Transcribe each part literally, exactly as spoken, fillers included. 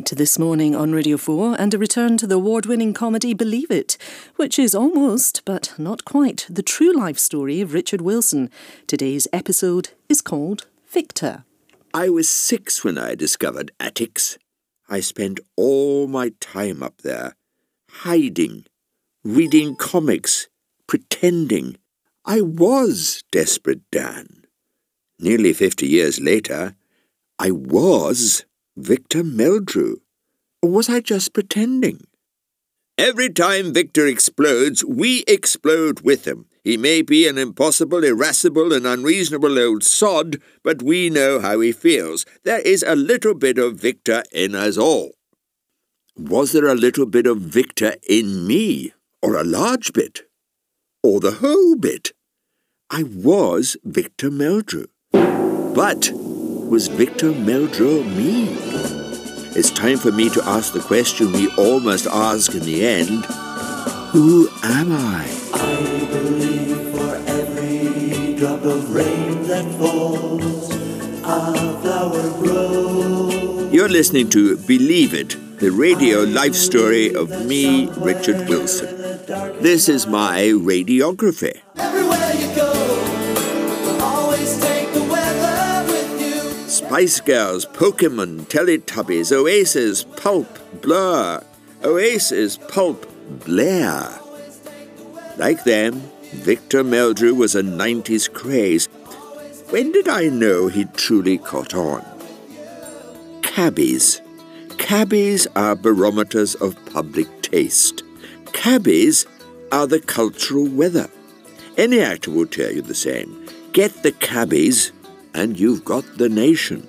Night this morning on Radio four, and a return to the award-winning comedy Believe It, which is almost, but not quite, the true life story of Richard Wilson. Today's episode is called Victor. I was six when I discovered attics. I spent all my time up there, hiding, reading comics, pretending. I was Desperate Dan. Nearly fifty years later, I was Victor Meldrew. Or was I just pretending? Every time Victor explodes, we explode with him. He may be an impossible, irascible, and unreasonable old sod, but we know how he feels. There is a little bit of Victor in us all. Was there a little bit of Victor in me? Or a large bit? Or the whole bit? I was Victor Meldrew. But was Victor Meldrew me? It's time for me to ask the question we all must ask in the end. Who am I? I believe for every drop of rain that falls, a flower grows. You're listening to Believe It, the radio life story of me, Richard Wilson. This is my radiography. Everywhere you go, always take the weather with you. Spice Girls, Pokemon, Teletubbies, Oasis, Pulp, Blur. Oasis, Pulp, Blair. Like them, Victor Meldrew was a nineties craze. When did I know he'd truly caught on? Cabbies. Cabbies are barometers of public taste. Cabbies are the cultural weather. Any actor will tell you the same. Get the cabbies, and you've got the nation.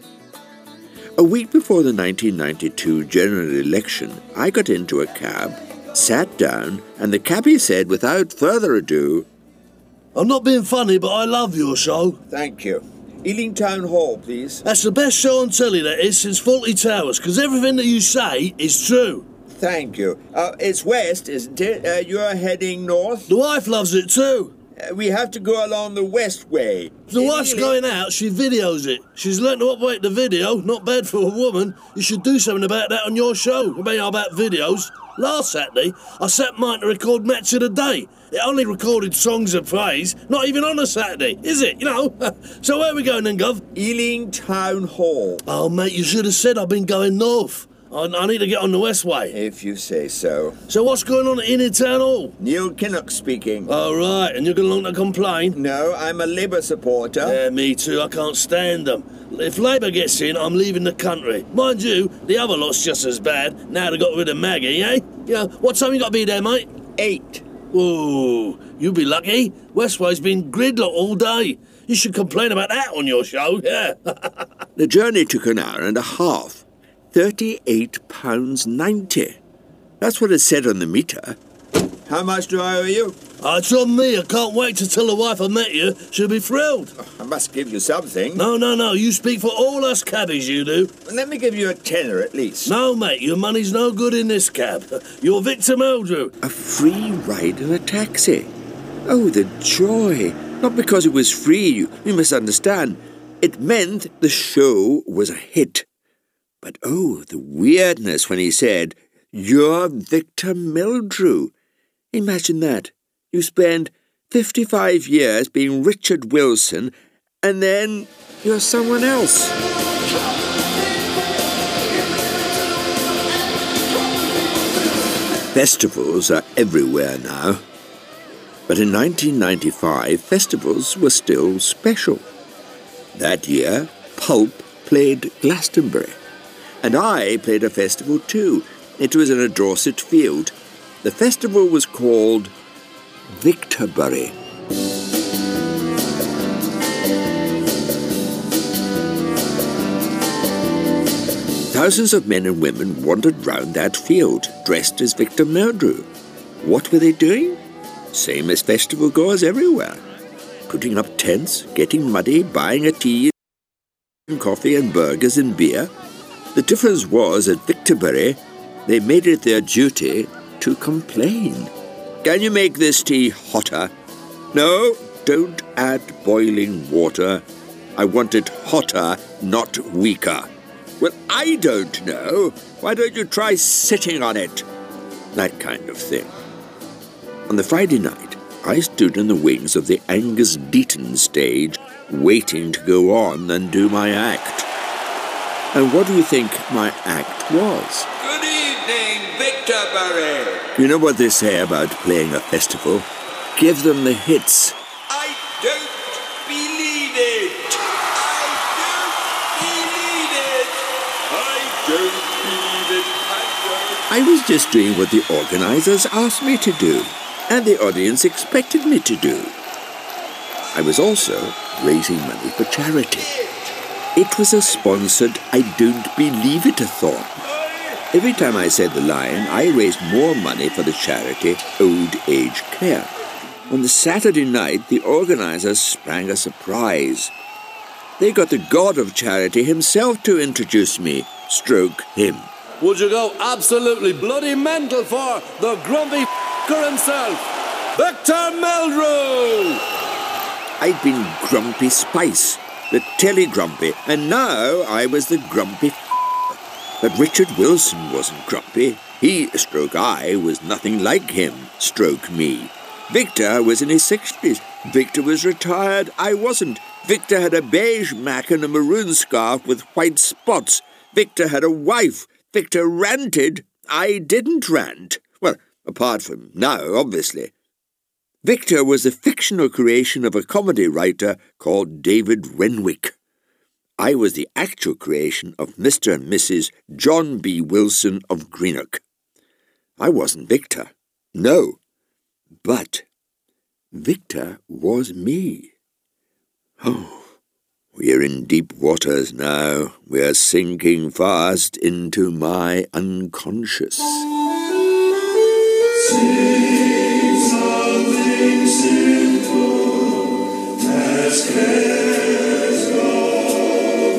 A week before the nineteen ninety-two general election, I got into a cab, sat down, and the cabbie said without further ado, I'm not being funny, but I love your show. Thank you. Ealing Town Hall, please. That's the best show on telly, that is, since Fawlty Towers, because everything that you say is true. Thank you. Uh, it's west, isn't it? Uh, you're heading north? The wife loves it too. Uh, we have to go along the west way. If the wife's going out, she videos it. She's learnt to operate the video, not bad for a woman. You should do something about that on your show. About, about videos. Last Saturday, I set mine to record Match of the Day. It only recorded songs of praise, not even on a Saturday, is it? You know? So where are we going then, Gov? Ealing Town Hall. Oh, mate, you should have said I've been going north. I, I need to get on the west way. If you say so. So what's going on at Ealing Town Hall? Neil Kinnock speaking. Oh, right, and you're going along to complain? No, I'm a Labour supporter. Yeah, me too. I can't stand them. If Labour gets in, I'm leaving the country. Mind you, the other lot's just as bad. Now they got rid of Maggie, eh? You know, what time you got to be there, mate? Eight. Ooh, you'll be lucky. Westway's been gridlock all day. You should complain about that on your show, yeah. The journey took an hour and a half. thirty-eight pounds ninety. That's what it said on the meter. How much do I owe you? Oh, it's on me. I can't wait to tell the wife I met you. She'll be thrilled. Oh, I must give you something. No, no, no. You speak for all us cabbies, you do. Let me give you a tenner at least. No, mate. Your money's no good in this cab. You're Victor Meldrew. A free ride in a taxi. Oh, the joy. Not because it was free, you, you must understand. It meant the show was a hit. But oh, the weirdness when he said, you're Victor Meldrew. Imagine that. You spend fifty-five years being Richard Wilson, and then you're someone else. Festivals are everywhere now. But in nineteen ninety-five, festivals were still special. That year, Pulp played Glastonbury. And I played a festival too. It was in a Dorset field. The festival was called Victorbury. Thousands of men and women wandered round that field, dressed as Victor Meldrew. What were they doing? Same as festival goers everywhere. Putting up tents, getting muddy, buying a tea, and coffee and burgers and beer. The difference was at Victorbury, they made it their duty to complain. Can you make this tea hotter? No, don't add boiling water. I want it hotter, not weaker. Well, I don't know. Why don't you try sitting on it? That kind of thing. On the Friday night, I stood in the wings of the Angus Deaton stage, waiting to go on and do my act. And what do you think my act was? Good evening, Victor Bury. You know what they say about playing a festival? Give them the hits. I don't believe it. I don't believe it. I don't believe it. I don't. I was just doing what the organisers asked me to do, and the audience expected me to do. I was also raising money for charity. It was a sponsored I don't believe it-a-thon. Every time I said the line, I raised more money for the charity Old Age Care. On the Saturday night, the organisers sprang a surprise. They got the god of charity himself to introduce me, stroke him. Would you go absolutely bloody mental for the grumpy f***er himself, Victor Meldrew? I'd been Grumpy Spice, the telly grumpy, and now I was the grumpy f***er. But Richard Wilson wasn't grumpy. He, stroke I, was nothing like him, stroke me. Victor was in his sixties. Victor was retired. I wasn't. Victor had a beige mac and a maroon scarf with white spots. Victor had a wife. Victor ranted. I didn't rant. Well, apart from now, obviously. Victor was the fictional creation of a comedy writer called David Renwick. I was the actual creation of Mister and Missus John B. Wilson of Greenock. I wasn't Victor. No. But Victor was me. Oh, we're in deep waters now. We're sinking fast into my unconscious. Sing something simple as cares go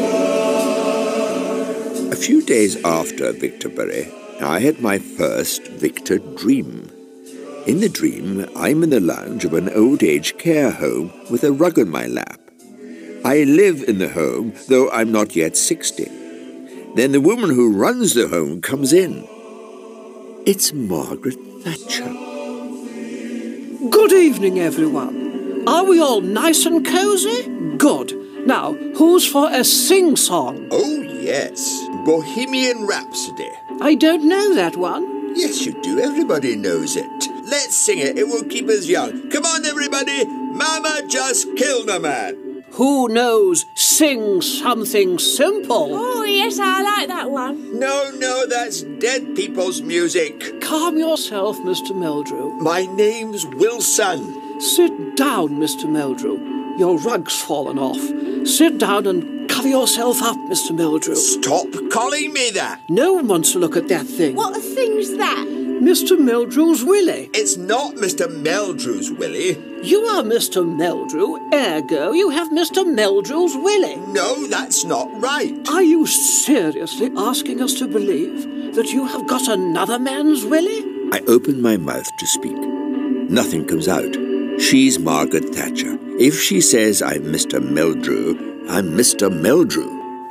by. A few days after Victor Bury, I had my first Victor dream. In the dream, I'm in the lounge of an old-age care home with a rug on my lap. I live in the home, though I'm not yet sixty. Then the woman who runs the home comes in. It's Margaret Thatcher. Good evening, everyone. Are we all nice and cosy? Good. Now, who's for a sing-song? Oh, yes. Bohemian Rhapsody. I don't know that one. Yes, you do. Everybody knows it. Let's sing it. It will keep us young. Come on, everybody. Mama just killed a man. Who knows Sing Something Simple? Oh, yes, I like that one. No, no, that's dead people's music. Calm yourself, Mister Meldrew. My name's Wilson. Sit down, Mister Meldrew. Your rug's fallen off. Sit down and cover yourself up, Mister Meldrew. Stop calling me that. No one wants to look at that thing. What thing's that? Mister Meldrew's Willie. It's not Mister Meldrew's Willie. You are Mister Meldrew, ergo you have Mister Meldrew's Willie. No, that's not right. Are you seriously asking us to believe that you have got another man's Willie? I open my mouth to speak. Nothing comes out. She's Margaret Thatcher. If she says I'm Mister Meldrew, I'm Mister Meldrew.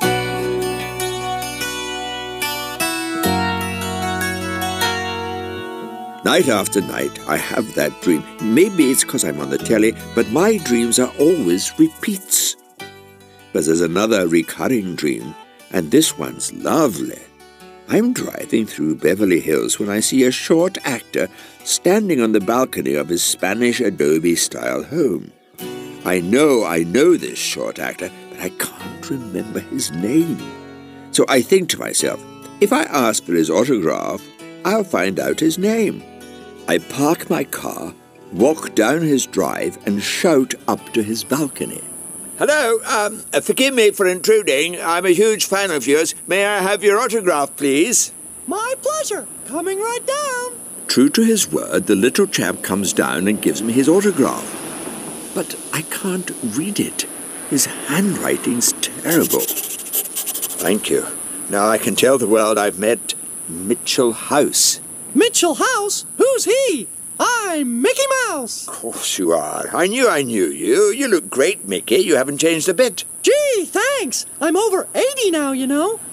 Night after night, I have that dream. Maybe it's because I'm on the telly, but my dreams are always repeats. But there's another recurring dream, and this one's lovely. I'm driving through Beverly Hills when I see a short actor standing on the balcony of his Spanish adobe-style home. I know, I know this short actor, but I can't remember his name. So I think to myself, if I ask for his autograph, I'll find out his name. I park my car, walk down his drive, and shout up to his balcony. Hello, um, forgive me for intruding. I'm a huge fan of yours. May I have your autograph, please? My pleasure. Coming right down. True to his word, the little chap comes down and gives me his autograph. But I can't read it. His handwriting's terrible. Thank you. Now I can tell the world I've met Mitchell House. Mitchell House? Who's he? I'm Mickey Mouse. Of course you are. I knew I knew you. You look great, Mickey. You haven't changed a bit. Gee, thanks. I'm over eighty now, you know.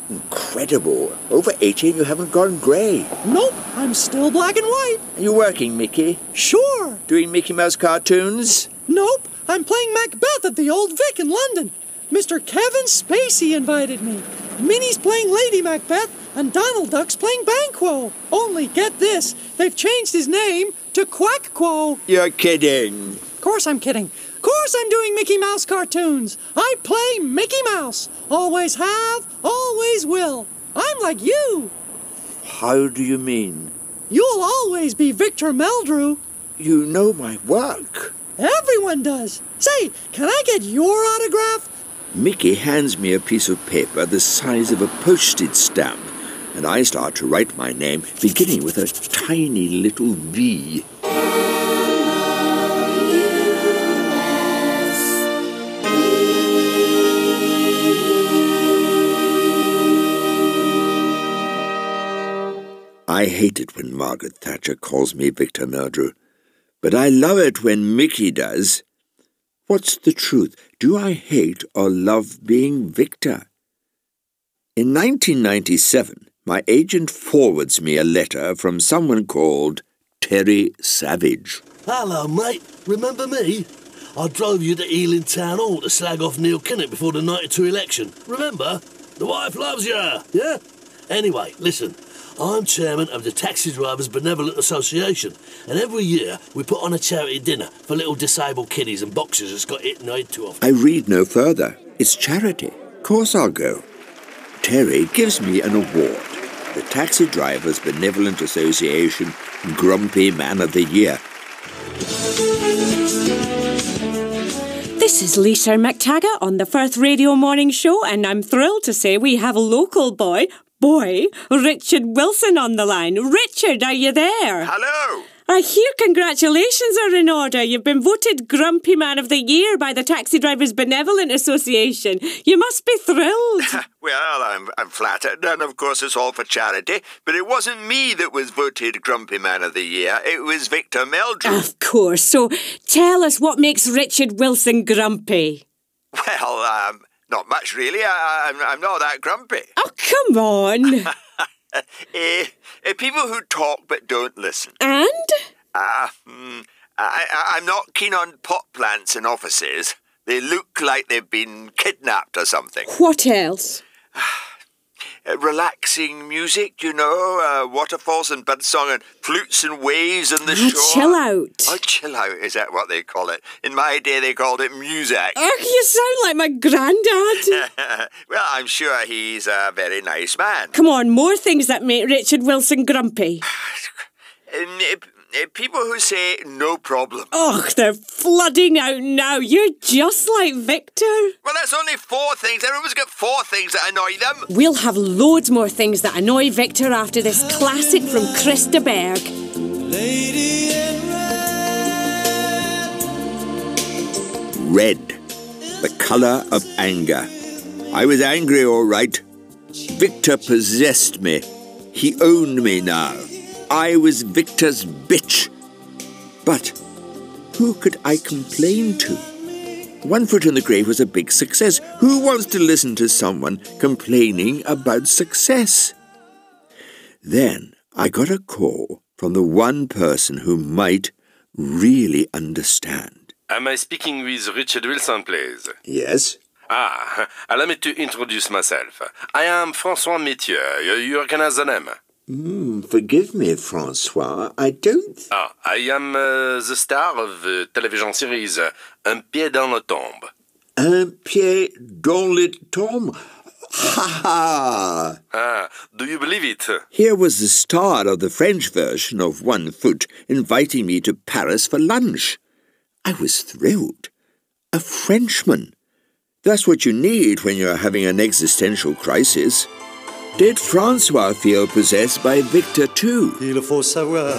Incredible. Over eighty and you haven't gone grey. Nope, I'm still black and white. Are you working, Mickey? Sure. Doing Mickey Mouse cartoons? Nope, I'm playing Macbeth at the Old Vic in London. Mister Kevin Spacey invited me. Minnie's playing Lady Macbeth and Donald Duck's playing Banquo. Only get this, they've changed his name to Quackquo. You're kidding. Of course I'm kidding. Of course I'm doing Mickey Mouse cartoons. I play Mickey Mouse. Always have, always will. I'm like you. How do you mean? You'll always be Victor Meldrew. You know my work. Everyone does. Say, can I get your autograph? Mickey hands me a piece of paper the size of a postage stamp, and I start to write my name, beginning with a tiny little V. I hate it when Margaret Thatcher calls me Victor Meldrew, but I love it when Mickey does. What's the truth? Do I hate or love being Victor? In nineteen ninety-seven, my agent forwards me a letter from someone called Terry Savage. Hello, mate. Remember me? I drove you to Ealing Town Hall to slag off Neil Kinnock before the ninety-two election. Remember? The wife loves you, yeah? Anyway, listen. I'm chairman of the Taxi Drivers Benevolent Association, and every year we put on a charity dinner for little disabled kiddies and boxers that's got hit in the head too often. I read no further. It's charity. Of course I'll go. Terry gives me an award. The Taxi Drivers Benevolent Association Grumpy Man of the Year. This is Lisa McTaggart on the Firth Radio Morning Show, and I'm thrilled to say we have a local boy, boy, Richard Wilson on the line. Richard, are you there? Hello. I hear congratulations are in order. You've been voted Grumpy Man of the Year by the Taxi Drivers Benevolent Association. You must be thrilled. Well, I'm, I'm flattered, and of course it's all for charity, but it wasn't me that was voted Grumpy Man of the Year. It was Victor Meldrew. Of course. So tell us what makes Richard Wilson grumpy. Well, um, not much really. I, I'm, I'm not that grumpy. Oh, come on. uh, uh, people who talk but don't listen. And? Uh, mm, I, I, I'm not keen on pot plants in offices. They look like they've been kidnapped or something. What else? Uh, relaxing music, you know, uh, waterfalls and birdsong and flutes and waves and the oh, shore. Chill out. Oh, chill out, is that what they call it? In my day, they called it music. Oh, you sound like my granddad. Well, I'm sure he's a very nice man. Come on, more things that make Richard Wilson grumpy. Um, uh, people who say no problem. Oh, they're flooding out now. You're just like Victor. Well, that's only four things. Everyone's got four things that annoy them. We'll have loads more things that annoy Victor after this classic from Chris de Berg. Lady in red. Red. The colour of anger. I was angry, all right. Victor possessed me. He owned me now. I was Victor's bitch. But who could I complain to? One Foot in the Grave was a big success. Who wants to listen to someone complaining about success? Then I got a call from the one person who might really understand. Am I speaking with Richard Wilson, please? Yes. Ah, allow me to introduce myself. I am François Métier. You, you recognize the name? Mm, forgive me, Francois. I don't... Ah, I am uh, the star of the television series uh, Un pied dans la tombe. Un pied dans la tombe? Ha ha! Ah, do you believe it? Here was the star of the French version of One Foot inviting me to Paris for lunch. I was thrilled. A Frenchman. That's what you need when you're having an existential crisis. Did Francois feel possessed by Victor too? Il faut savoir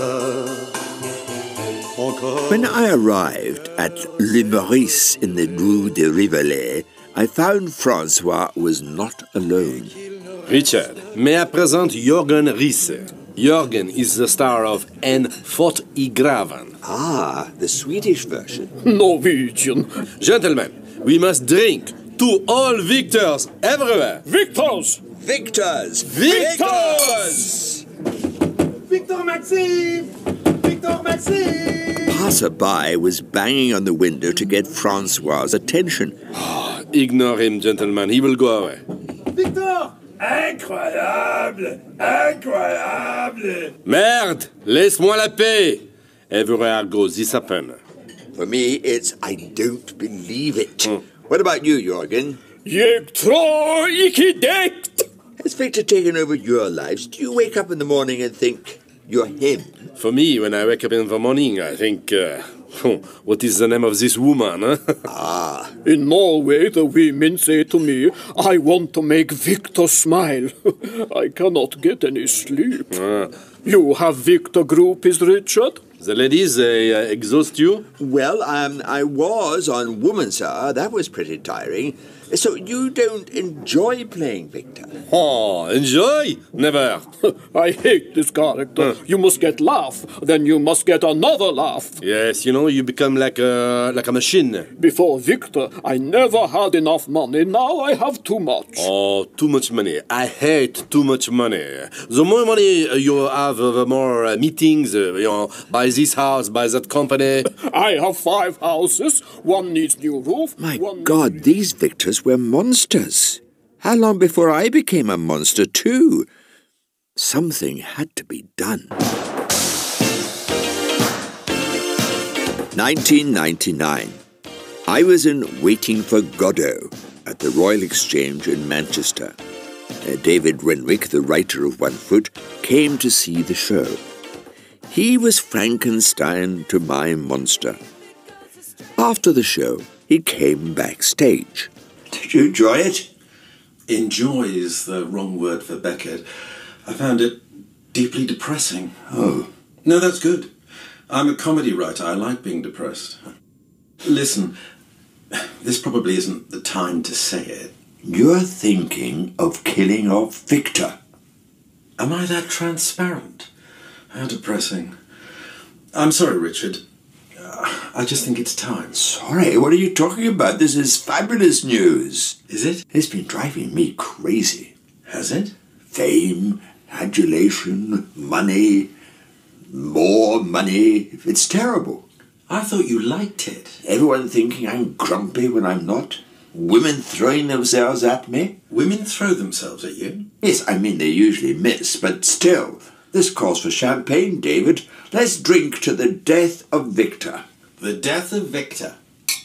encore. When I arrived at Le Maurice in the Rue de Rivoli, I found Francois was not alone. Richard, may I present Jürgen Riese? Jürgen is the star of En Fort i Graven. Ah, the Swedish version. Norwegian. Gentlemen, we must drink to all victors everywhere. Victors! Victors! Victors! Victor Maxime! Victor Maxime! Passerby was banging on the window to get Francois' attention. Ignore him, gentlemen. He will go away. Victor! Incroyable! Incroyable! Merde! Laisse-moi la paix! Everywhere goes this happen. For me, it's I don't believe it. Mm. What about you, Jorgen? Jeg tror ikke det! Has Victor taken over your lives? Do you wake up in the morning and think you're him? For me, when I wake up in the morning, I think, uh, what is the name of this woman? Huh? Ah. In Norway, the women say to me, I want to make Victor smile. I cannot get any sleep. Ah. You have Victor groupies, Richard? The ladies, they uh, exhaust you? Well, um, I was on Woman's Hour. That was pretty tiring. So you don't enjoy playing Victor? Oh, enjoy? Never. I hate this character. You must get laugh, then you must get another laugh. Yes, you know, you become like a, like a machine. Before Victor, I never had enough money. Now I have too much. Oh, too much money. I hate too much money. The more money you have, the more uh, meetings, uh, you know, buy this house, buy that company. I have five houses. One needs new roof. My one God, these Victors were monsters. How long before I became a monster too? Something had to be done. nineteen ninety-nine. I was in Waiting for Godot at the Royal Exchange in Manchester. Uh, David Renwick, the writer of One Foot, came to see the show. He was Frankenstein to my monster. After the show, he came backstage. Did you enjoy it? Enjoy is the wrong word for Beckett. I found it deeply depressing. Oh. No, that's good. I'm a comedy writer. I like being depressed. Listen, this probably isn't the time to say it. You're thinking of killing off Victor. Am I that transparent? How depressing. I'm sorry, Richard. Uh, I just think it's time. Sorry, what are you talking about? This is fabulous news. Is it? It's been driving me crazy. Has it? Fame, adulation, money, more money. It's terrible. I thought you liked it. Everyone thinking I'm grumpy when I'm not. Women throwing themselves at me. Women throw themselves at you? Yes, I mean they usually miss, but still. This calls for champagne, David. Let's drink to the death of Victor. The death of Victor.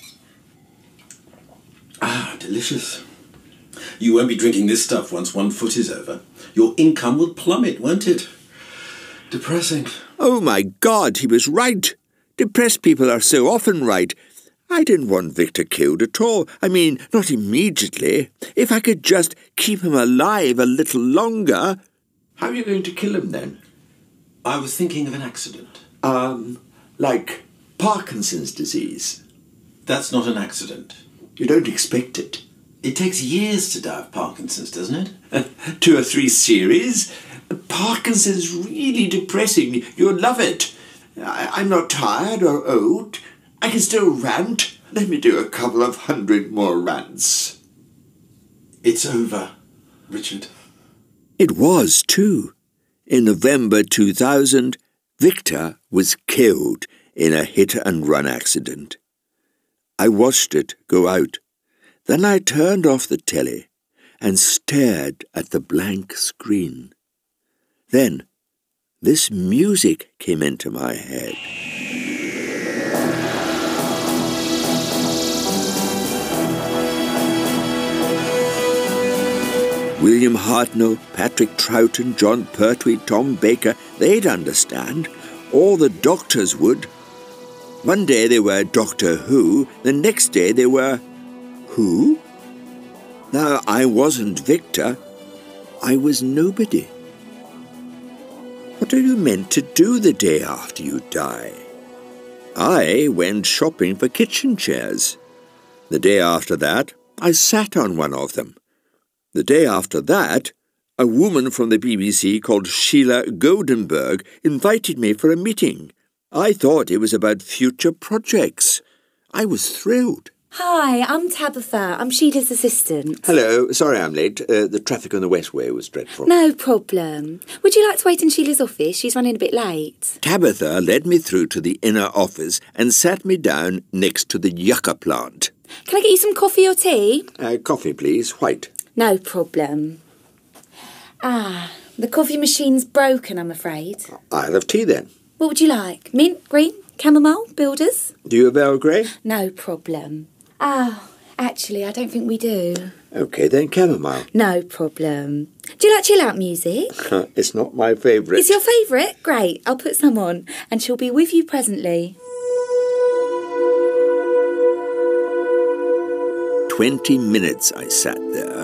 Ah, delicious. You won't be drinking this stuff once One Foot is over. Your income will plummet, won't it? Depressing. Oh, my God, he was right. Depressed people are so often right. I didn't want Victor killed at all. I mean, not immediately. If I could just keep him alive a little longer. How are you going to kill him, then? I was thinking of an accident. Um, like Parkinson's disease. That's not an accident. You don't expect it. It takes years to die of Parkinson's, doesn't it? Two or three series. Parkinson's really depressing. You'll love it. I- I'm not tired or old. I can still rant. Let me do a couple of hundred more rants. It's over, Richard. It was, too. In November two thousand, Victor was killed in a hit-and-run accident. I watched it go out. Then I turned off the telly and stared at the blank screen. Then this music came into my head. William Hartnell, Patrick Troughton, John Pertwee, Tom Baker, they'd understand. All the doctors would. One day they were Doctor Who, the next day they were who? Now, I wasn't Victor. I was nobody. What are you meant to do the day after you die? I went shopping for kitchen chairs. The day after that, I sat on one of them. The day after that, a woman from the B B C called Sheila Goldenberg invited me for a meeting. I thought it was about future projects. I was thrilled. Hi, I'm Tabitha. I'm Sheila's assistant. Hello. Sorry I'm late. Uh, the traffic on the Westway was dreadful. No problem. Would you like to wait in Sheila's office? She's running a bit late. Tabitha led me through to the inner office and sat me down next to the yucca plant. Can I get you some coffee or tea? Uh, coffee, please. White. No problem. Ah, the coffee machine's broken, I'm afraid. I'll have tea then. What would you like? Mint, green, chamomile, builders? Do you have Earl Grey? No problem. Ah, actually, I don't think we do. OK, then chamomile. No problem. Do you like chill-out music? It's not my favourite. It's your favourite? Great, I'll put some on, and she'll be with you presently. Twenty minutes I sat there.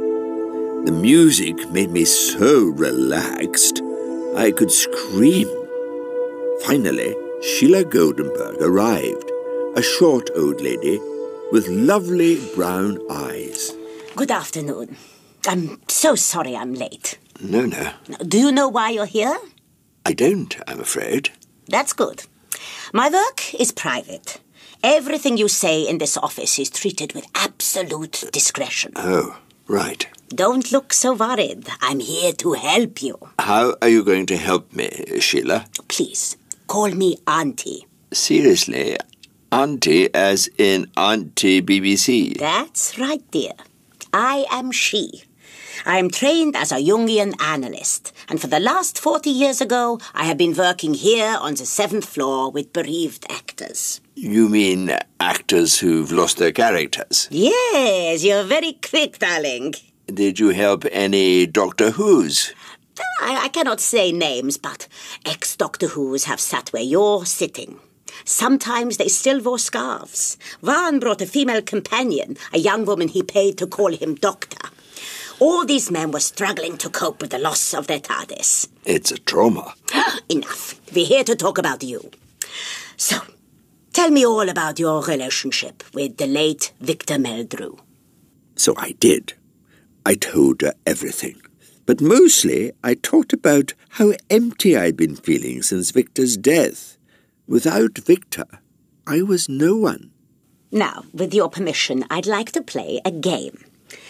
The music made me so relaxed, I could scream. Finally, Sheila Goldenberg arrived, a short old lady with lovely brown eyes. Good afternoon. I'm so sorry I'm late. No, no. Do you know why you're here? I don't, I'm afraid. That's good. My work is private. Everything you say in this office is treated with absolute discretion. Oh, right. Don't look so worried. I'm here to help you. How are you going to help me, Sheila? Please, call me Auntie. Seriously? Auntie as in Auntie B B C? That's right, dear. I am she. I am trained as a Jungian analyst, and for the last forty years ago, I have been working here on the seventh floor with bereaved actors. You mean actors who've lost their characters? Yes, you're very quick, darling. Did you help any Doctor Who's? I, I cannot say names, but ex-Doctor Who's have sat where you're sitting. Sometimes they still wore scarves. One brought a female companion, a young woman he paid to call him Doctor. All these men were struggling to cope with the loss of their TARDIS. It's a trauma. Enough. We're here to talk about you. So, tell me all about your relationship with the late Victor Meldrew. So I did. I told her everything. But mostly I talked about how empty I'd been feeling since Victor's death. Without Victor, I was no one. Now, with your permission, I'd like to play a game.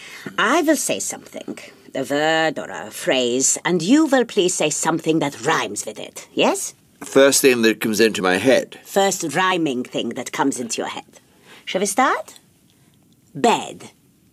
I will say something, a word or a phrase, and you will please say something that rhymes with it, yes? First thing that comes into my head. First rhyming thing that comes into your head. Shall we start? Bed.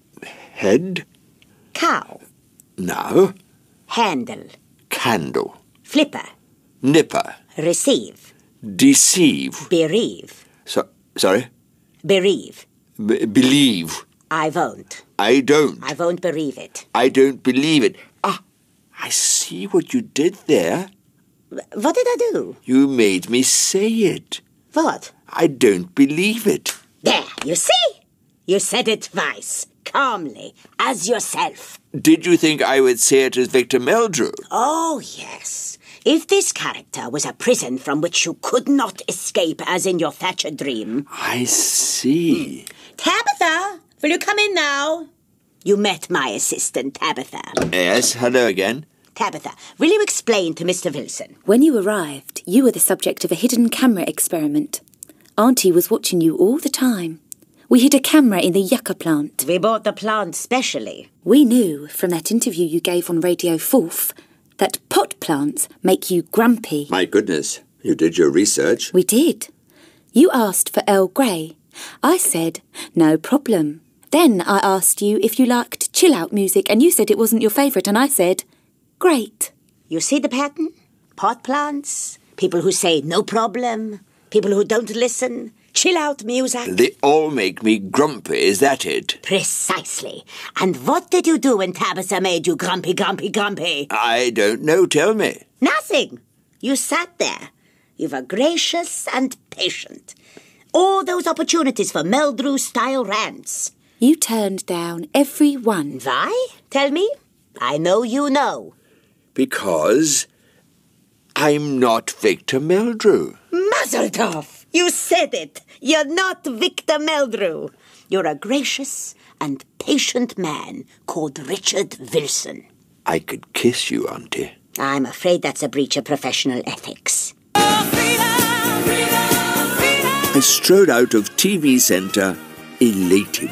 Head. Cow. Now. Handle. Candle. Flipper. Nipper. Receive. Deceive. Bereave. So, sorry? Bereave. B- believe. I won't. I don't. I won't bereave it. I don't believe it. Ah, I see what you did there. What did I do? You made me say it. What? I don't believe it. There, you see? You said it twice, calmly, as yourself. Did you think I would say it as Victor Meldrew? Oh, yes. If this character was a prison from which you could not escape, as in your Thatcher dream... I see. Mm. Tabitha, will you come in now? You met my assistant, Tabitha. Yes, hello again. Tabitha, will you explain to Mister Wilson? When you arrived, you were the subject of a hidden camera experiment. Auntie was watching you all the time. We hid a camera in the yucca plant. We bought the plant specially. We knew from that interview you gave on Radio Forth that pot plants make you grumpy. My goodness, you did your research. We did. You asked for Earl Grey. I said, no problem. Then I asked you if you liked chill-out music, and you said it wasn't your favourite, and I said, great. You see the pattern? Pot plants, people who say no problem, people who don't listen, chill-out music. They all make me grumpy, is that it? Precisely. And what did you do when Tabitha made you grumpy, grumpy, grumpy? I don't know, tell me. Nothing. You sat there. You were gracious and patient. All those opportunities for Meldrew-style rants. You turned down every one. Why? Tell me. I know you know. Because I'm not Victor Meldrew. Mazel tov! You said it. You're not Victor Meldrew. You're a gracious and patient man called Richard Wilson. I could kiss you, Auntie. I'm afraid that's a breach of professional ethics. I strode out of T V Centre elated.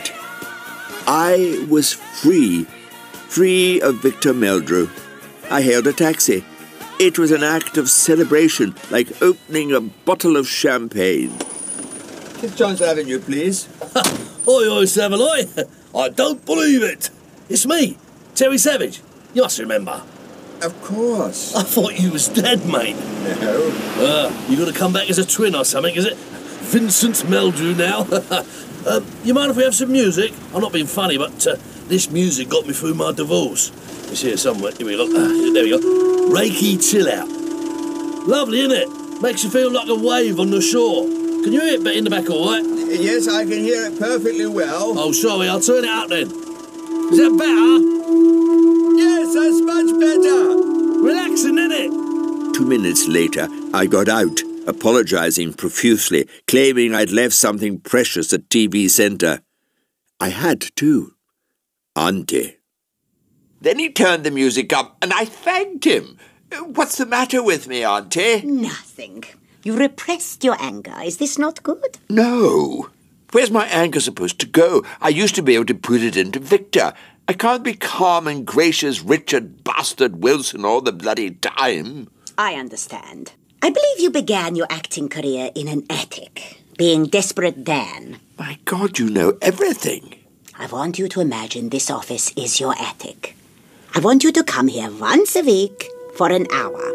I was free, free of Victor Meldrew. I hailed a taxi. It was an act of celebration, like opening a bottle of champagne. Fifth John's Avenue, please. Oi, oi, Savaloy. I don't believe it. It's me, Terry Savage. You must remember. Of course. I thought you was dead, mate. No. Uh, you got to come back as a twin or something, is it? Vincent Meldrew now. uh, you mind if we have some music? I'm not being funny, but uh, this music got me through my divorce. It's here somewhere. Here we go. Uh, there we go. Reiki Chill Out. Lovely, isn't it? Makes you feel like a wave on the shore. Can you hear it in the back all right? Yes, I can hear it perfectly well. Oh, sorry, I'll turn it up then. Is that better? Yes, that's much better. Relaxing, isn't it? Two minutes later, I got out, apologising profusely, claiming I'd left something precious at T V Centre. I had, too. Auntie. Then he turned the music up, and I thanked him. What's the matter with me, Auntie? Nothing. You repressed your anger. Is this not good? No. Where's my anger supposed to go? I used to be able to put it into Victor. I can't be calm and gracious Richard Bastard Wilson all the bloody time. I understand. I believe you began your acting career in an attic, being Desperate Dan. My God, you know everything. I want you to imagine this office is your attic. I want you to come here once a week for an hour.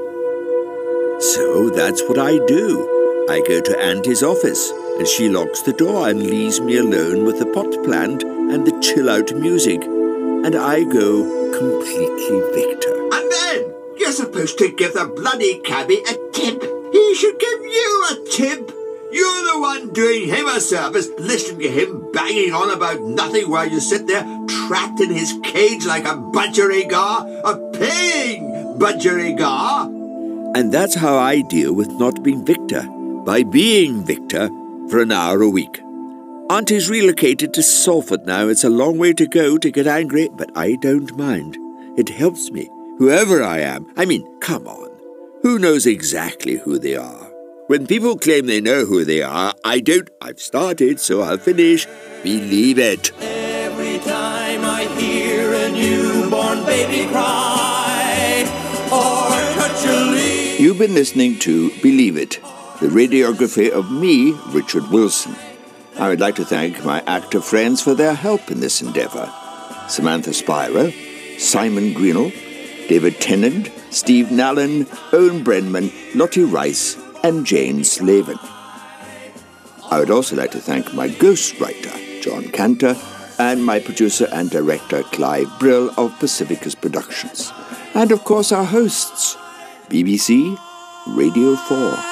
So that's what I do. I go to Auntie's office, and she locks the door and leaves me alone with the pot plant and the chill-out music. And I go completely Victor. And then you're supposed to give the bloody cabbie a tip. He should give you a tip. You're the one doing him a service, listening to him banging on about nothing while you sit there trapped in his cage like a budgerigar, a paying budgerigar. And that's how I deal with not being Victor, by being Victor for an hour a week. Auntie's relocated to Salford now. It's a long way to go to get angry, but I don't mind. It helps me, whoever I am. I mean, come on. Who knows exactly who they are? When people claim they know who they are, I don't. I've started, so I'll finish. Believe it. Every time I hear a newborn baby cry or touch a leaf. You've been listening to Believe It, the radiography of me, Richard Wilson. I would like to thank my actor friends for their help in this endeavour. Samantha Spiro, Simon Greenall, David Tennant, Steve Nallen, Owen Brenman, Lottie Rice, and Jane Slavin. I would also like to thank my ghostwriter, John Cantor, and my producer and director, Clive Brill of Pacificus Productions. And of course our hosts, B B C, Radio four.